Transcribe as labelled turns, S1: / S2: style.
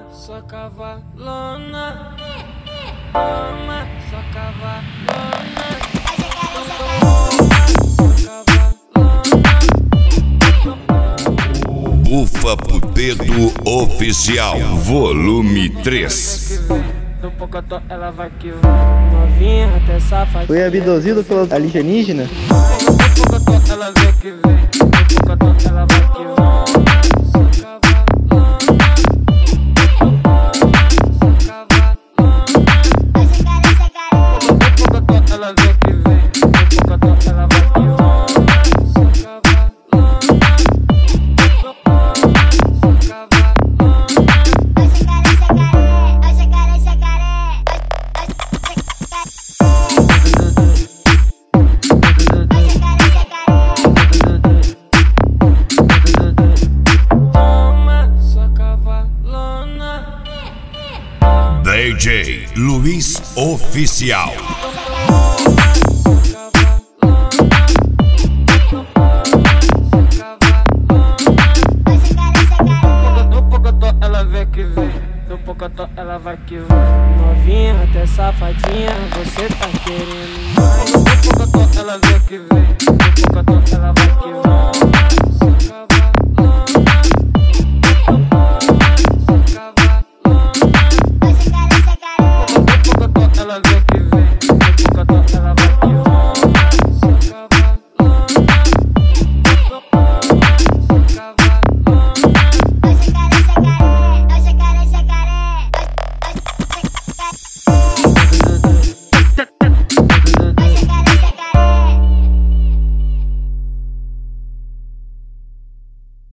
S1: sua cavalona. Toma, sua cavalona.
S2: Bufa pro Dedo Oficial, volume 3.
S1: No pocotó ela vai que vai, novinha até safadinha.
S3: Foi abduzido pelos alienígenas?
S1: No pocotó ela vem que vem, no pocotó ela vai que vai. Sua cavalona. Sua cavalona. No pocotó ela vem que vem, no pocotó ela vai que vai. Sua cavalona.
S2: DJ Luiz Oficial.
S1: No pocotó ela vem que vem, no pocotó ela vai que vai. Novinha até safadinha, você tá querendo mais. No pocotó ela vem que vem, no pocotó ela vai.